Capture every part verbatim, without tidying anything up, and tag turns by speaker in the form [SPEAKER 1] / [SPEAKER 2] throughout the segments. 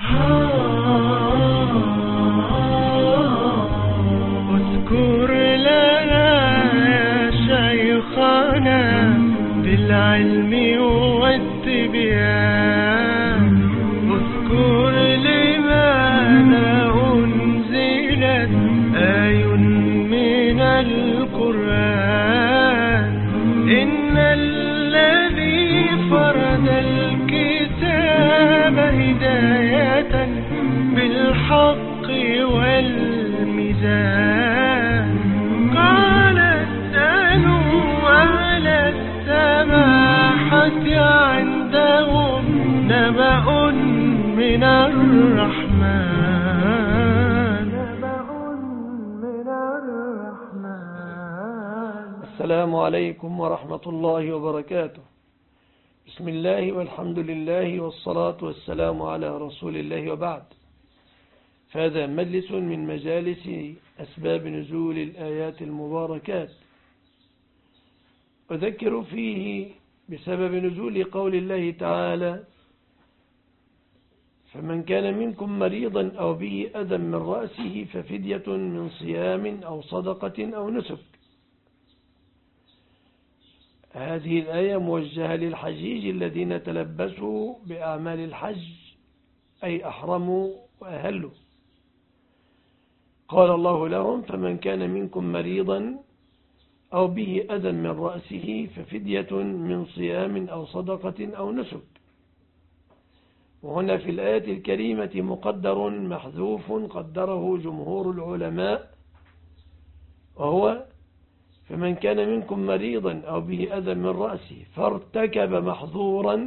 [SPEAKER 1] اذكر لنا يا شيخنا بالعلم والتبيان، اذكر لماذا أنزلت آي من القرآن. إن الذي فرض الكتاب هداية بالحق والميزان، قال اسألوا أهل السماحة عندهم نبأ من الرحمن.
[SPEAKER 2] السلام عليكم ورحمة الله وبركاته. بسم الله والحمد لله والصلاة والسلام على رسول الله، وبعد. فهذا مجلس من مجالس أسباب نزول الآيات المباركات، أذكر فيه بسبب نزول قول الله تعالى: فمن كان منكم مريضا أو به أذى من رأسه ففدية من صيام أو صدقة أو نسك. هذه الآية موجهة للحجيج الذين تلبسوا بأعمال الحج، أي أحرموا وأهلوا. قال الله لهم: فمن كان منكم مريضا أو به أذى من رأسه ففدية من صيام أو صدقة أو نسك. وهنا في الآية الكريمة مقدر محذوف قدره جمهور العلماء، وهو: فمن كان منكم مريضا أو به أذى من رأسه فارتكب محظورا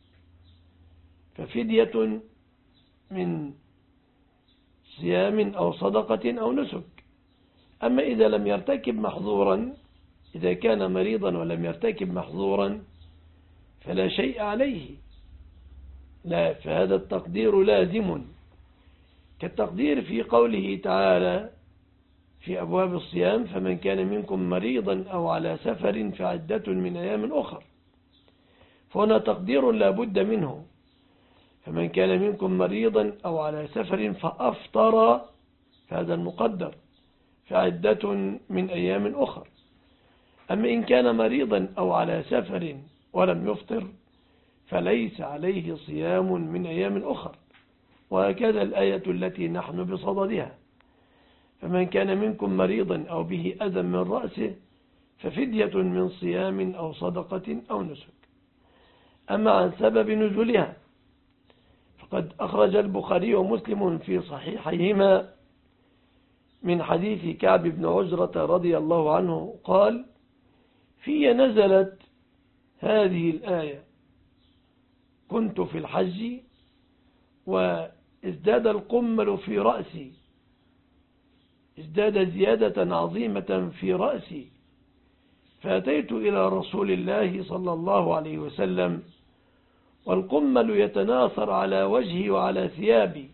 [SPEAKER 2] ففدية من صيام أو صدقة أو نسك. أما إذا لم يرتكب محظورا، إذا كان مريضا ولم يرتكب محظورا فلا شيء عليه، لا، فهذا التقدير لازم، كالتقدير في قوله تعالى في أبواب الصيام: فمن كان منكم مريضا أو على سفر فعدة من أيام أخر. فهنا تقدير لا بد منه: فمن كان منكم مريضا أو على سفر فأفطر، فهذا المقدر، فعدة من أيام أخر. أما إن كان مريضا أو على سفر ولم يفطر فليس عليه صيام من أيام أخر. وهكذا الآية التي نحن بصددها: فمن كان منكم مريضا أو به أذى من رأسه ففدية من صيام أو صدقة أو نسك. أما عن سبب نزولها فقد أخرج البخاري ومسلم في صحيحيهما من حديث كعب بن عجرة رضي الله عنه قال: في نزلت هذه الآية: كنت في الحج وازداد القمل في رأسي، ازداد زيادة عظيمة في رأسي، فأتيت إلى رسول الله صلى الله عليه وسلم والقمل يتناثر على وجهي وعلى ثيابي،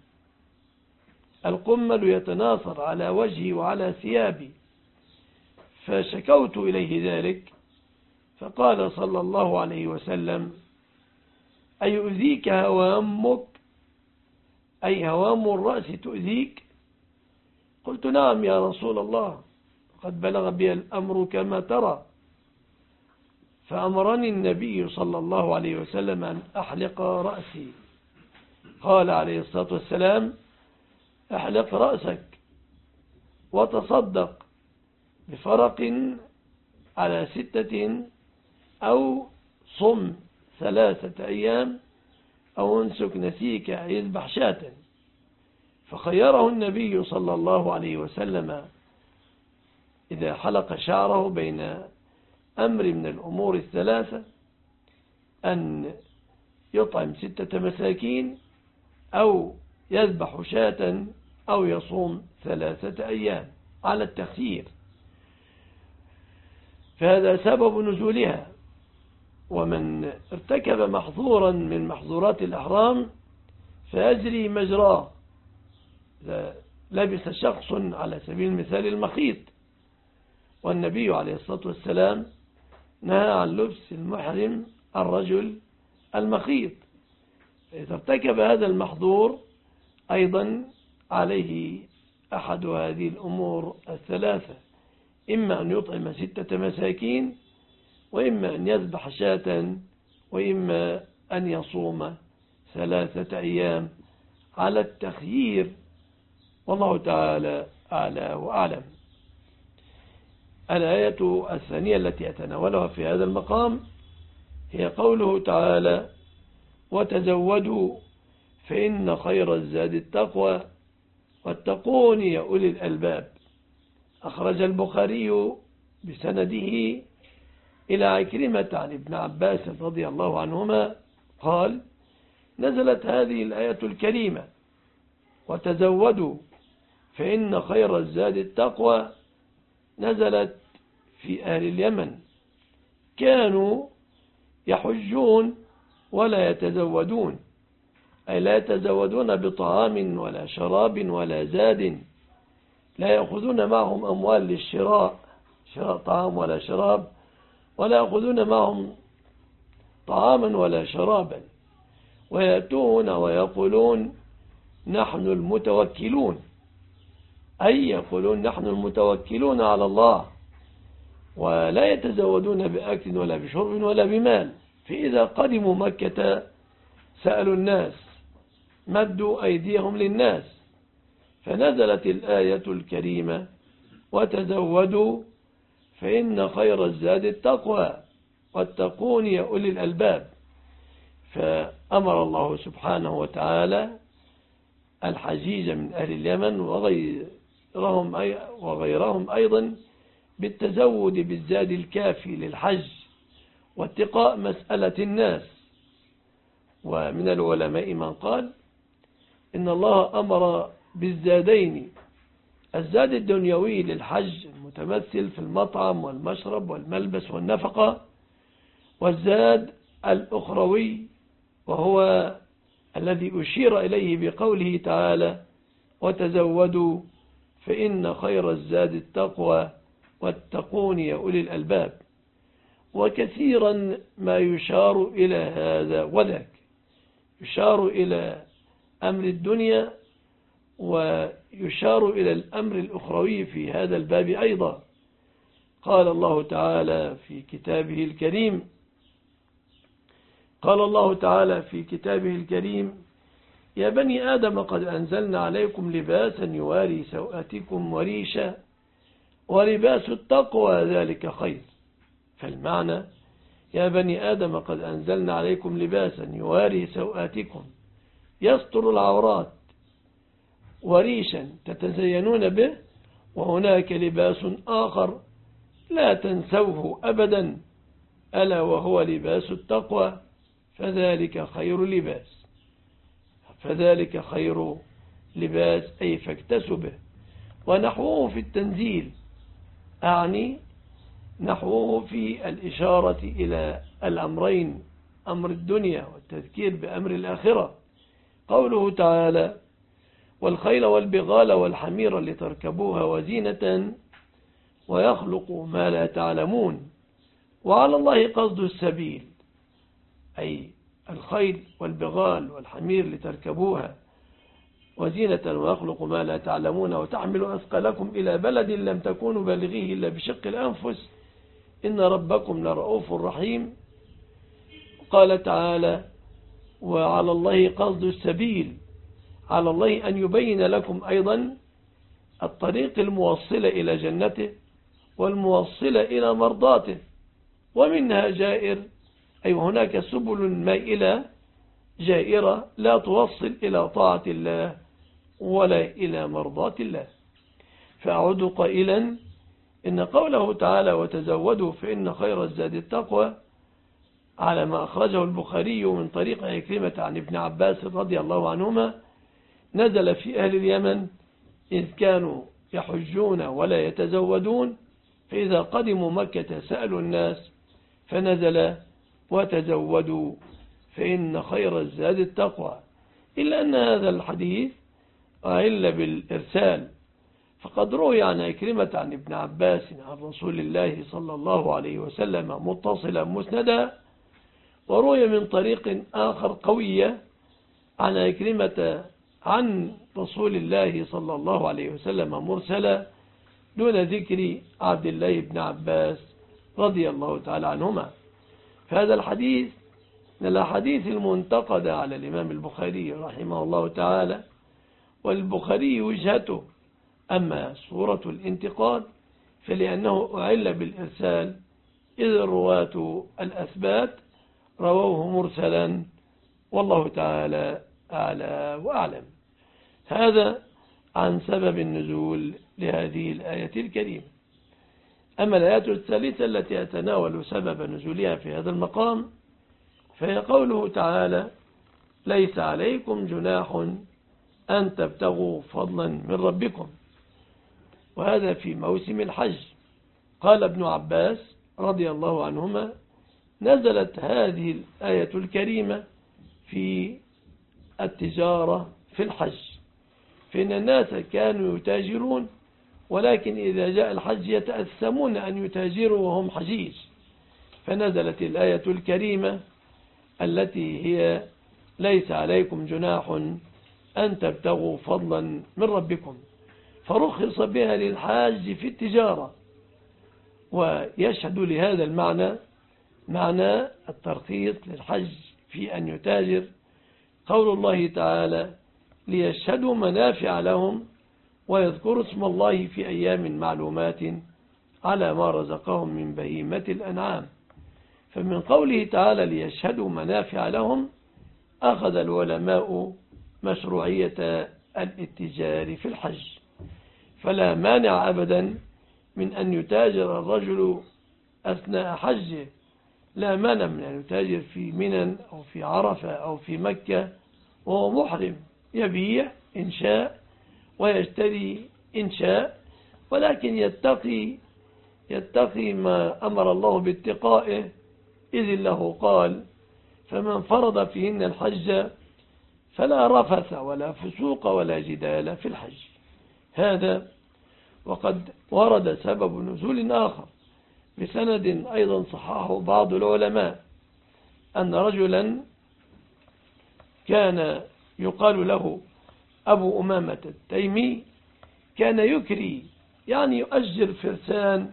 [SPEAKER 2] القمل يتناثر على وجهي وعلى ثيابي، فشكوت إليه ذلك، فقال صلى الله عليه وسلم: أيؤذيك هوامك، أي هوام الرأس تؤذيك؟ قلت: نعم يا رسول الله، قد بلغ بي الأمر كما ترى. فأمرني النبي صلى الله عليه وسلم أن أحلق رأسي. قال عليه الصلاة والسلام: احلق رأسك وتصدق بفرق على ستة، أو صم ثلاثة أيام، أو انسك نسيك، يذبح شاة. فخيره النبي صلى الله عليه وسلم إذا حلق شعره بين أمر من الأمور الثلاثة: أن يطعم ستة مساكين، أو يذبح شاة، أو يصوم ثلاثة أيام، على التخيير. فهذا سبب نزولها. ومن ارتكب محظورا من محظورات الإحرام فيجري مجراه. إذا لبس شخص على سبيل المثال المخيط، والنبي عليه الصلاة والسلام نهى عن لبس المحرم الرجل المخيط، فإذا ارتكب هذا المحظور أيضا عليه أحد هذه الأمور الثلاثة، إما أن يطعم ستة مساكين، وإما أن يذبح شاة، وإما أن يصوم ثلاثة أيام على التخيير، والله تعالى أعلى وأعلم. الآية الثانية التي أتناولها في هذا المقام هي قوله تعالى: وتزودوا فإن خير الزاد التقوى واتقون يا أولي الألباب. أخرج البخاري بسنده إلى عكرمة عن ابن عباس رضي الله عنهما قال: نزلت هذه الآية الكريمة: وتزودوا فإن خير الزاد التقوى، نزلت في أهل اليمن، كانوا يحجون ولا يتزودون، أي لا يتزودون بطعام ولا شراب ولا زاد، لا يأخذون معهم أموال للشراء، شراء طعام ولا شراب، ولا يأخذون معهم طعاما ولا شرابا، ويأتون ويقولون نحن المتوكلون، أي يقولون نحن المتوكلون على الله، ولا يتزودون بأكل ولا بشرب ولا بمال. فإذا قدموا مكة سألوا الناس، مدوا أيديهم للناس، فنزلت الآية الكريمة: وتزودوا فإن خير الزاد التقوى واتقون يا أولي الألباب. فأمر الله سبحانه وتعالى الحجيج من أهل اليمن وغيرهم, وغيرهم أيضا بالتزود بالزاد الكافي للحج واتقاء مسألة الناس. ومن العلماء من قال إن الله أمر بالزادين: الزاد الدنيوي للحج المتمثل في المطعم والمشرب والملبس والنفقة، والزاد الأخروي وهو الذي أشير إليه بقوله تعالى: وتزودوا فإن خير الزاد التقوى واتقون يا أولي الألباب. وكثيرا ما يشار إلى هذا وذاك، يشار إلى أمر الدنيا ويشار إلى الأمر الأخروي في هذا الباب أيضا. قال الله تعالى في كتابه الكريم قال الله تعالى في كتابه الكريم: يا بني آدم قد أنزلنا عليكم لباسا يواري سوءاتكم وريشا ولباس التقوى ذلك خير. فالمعنى: يا بني آدم قد أنزلنا عليكم لباسا يواري سوءاتكم يستر العورات، وريشا تتزينون به، وهناك لباس آخر لا تنسوه أبدا ألا وهو لباس التقوى، فذلك خير لباس فذلك خير لباس أي فاكتسبه. ونحوه في التنزيل، أعني نحوه في الإشارة إلى الأمرين، أمر الدنيا والتذكير بأمر الآخرة. قوله تعالى: والخيل والبغال والحمير لتركبوها وزينة ويخلق ما لا تعلمون. وعلى الله قصد السبيل، أي الخيل والبغال والحمير لتركبوها وزينة ويخلق ما لا تعلمون وتحملوا أثقالكم إلى بلد لم تكونوا بالغيه إلا بشق الأنفس إن ربكم لرؤوف رحيم. قال تعالى: وعلى الله قصد السبيل، على الله أن يبين لكم أيضا الطريق الموصلة إلى جنته والموصلة إلى مرضاته، ومنها جائر، أي هناك سبل مائلة جائرة لا توصل إلى طاعة الله ولا إلى مرضاة الله. فأعود قائلا إن قوله تعالى: وتزودوا فإن خير الزاد التقوى، على ما أخرجه البخاري من طريق عكرمة عن ابن عباس رضي الله عنهما، نزل في أهل اليمن إذ كانوا يحجون ولا يتزودون، فإذا قدموا مكة سألوا الناس، فنزل: وتزودوا فإن خير الزاد التقوى. إلا أن هذا الحديث أعل بالإرسال، فقد روي عن عكرمة عن ابن عباس عن رسول الله صلى الله عليه وسلم متصلا مسندا، وروي من طريق آخر قوية عن عكرمة عن رسول الله صلى الله عليه وسلم مرسلا دون ذكر عبد الله بن عباس رضي الله تعالى عنهما. فهذا الحديث من الأحاديث المنتقدة على الإمام البخاري رحمه الله تعالى، والبخاري وجهته. أما صورة الانتقاد فلأنه أعل بالإرسال إذ الرواة الأثبات رووه مرسلا، والله تعالى أعلى وأعلم. هذا عن سبب النزول لهذه الآية الكريمة. أما الآية الثالثة التي أتناول سبب نزولها في هذا المقام فهي قوله تعالى: ليس عليكم جناح أن تبتغوا فضلا من ربكم. وهذا في موسم الحج. قال ابن عباس رضي الله عنهما: نزلت هذه الآية الكريمة في التجارة في الحج، فإن الناس كانوا يتاجرون، ولكن إذا جاء الحج يتأثمون أن يتاجروا وهم حجيج، فنزلت الآية الكريمة التي هي: ليس عليكم جناح أن تبتغوا فضلا من ربكم، فرخص بها للحاج في التجارة. ويشهد لهذا المعنى معنى الترخيص للحج في أن يتاجر قول الله تعالى: ليشهدوا منافع لهم ويذكروا اسم الله في أيام معلومات على ما رزقهم من بهيمة الأنعام. فمن قوله تعالى ليشهدوا منافع لهم أخذ العلماء مشروعية الاتجار في الحج، فلا مانع أبدا من أن يتاجر الرجل أثناء حجه، لا مانع من أن يتاجر في منى أو في عرفة أو في مكة وهو محرم، يبيع إن شاء ويشتري إن شاء، ولكن يتقي يتقي ما أمر الله باتقائه، إذ الله قال: فمن فرض فيهن الحج فلا رفث ولا فسوق ولا جدال في الحج. هذا. وقد ورد سبب نزول آخر بسند أيضا صححه بعض العلماء، أن رجلا كان يقال له أبو أمامة التيمي كان يكري، يعني يؤجر فرسان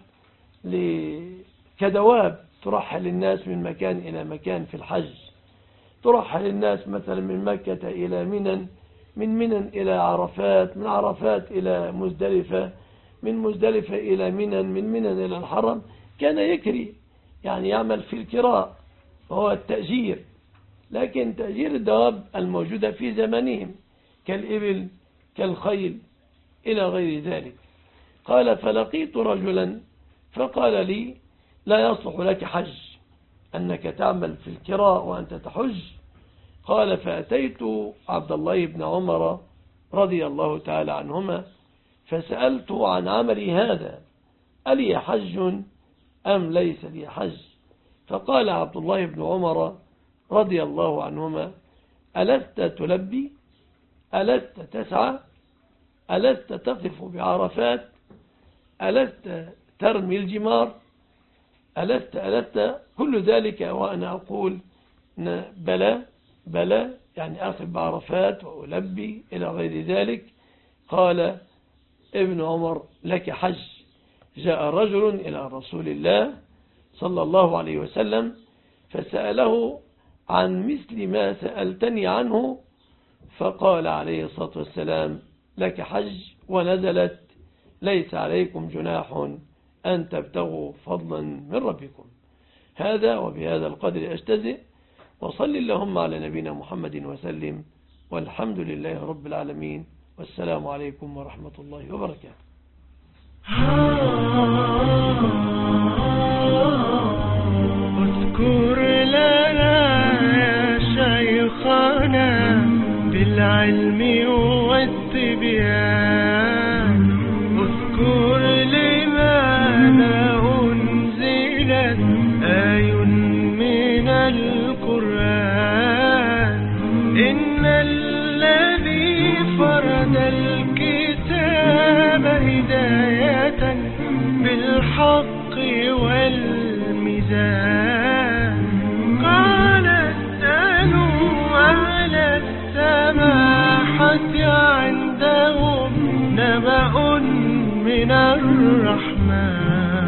[SPEAKER 2] كدواب ترحل الناس من مكان إلى مكان في الحج، ترحل الناس مثلا من مكة إلى منى، من منى إلى عرفات، من عرفات إلى مزدلفة، من مزدلفة إلى منى، من منى إلى الحرم. كان يكري، يعني يعمل في الكراء وهو التأجير، لكن تأجير الدواب الموجودة في زمانهم كالإبل كالخيل إلى غير ذلك. قال: فلقيت رجلا فقال لي: لا يصلح لك حج، أنك تعمل في الكراء وأنت تحج. قال: فأتيت عبد الله بن عمر رضي الله تعالى عنهما فسألته عن عملي هذا: ألي حج أم ليس لي حج؟ فقال عبد الله بن عمر رضي الله عنهما: ألست تلبي؟ ألست تسعى؟ ألست تقف بعرفات؟ ألست ترمي الجمار؟ ألست ألست كل ذلك؟ وأنا أقول بلى بلى، يعني أقف بعرفات وألبي إلى غير ذلك. قال ابن عمر: لك حج. جاء رجل إلى رسول الله صلى الله عليه وسلم فسأله عن مثل ما سألتني عنه، فقال عليه الصلاة والسلام: لك حج. ونزلت: ليس عليكم جناح أن تبتغوا فضلا من ربكم. هذا. وبهذا القدر أجتزئ، وصل اللهم على نبينا محمد وسلم، والحمد لله رب العالمين، والسلام عليكم ورحمة الله وبركاته.
[SPEAKER 1] اذكر لنا يا شيخنا بالعلم والتبيان، اذكر لماذا أنزلت آي من القرآن. إن الذي فرد الكتاب هداية بالحق والميزان، قال اسألوا على السماحة نبأ من الرحمن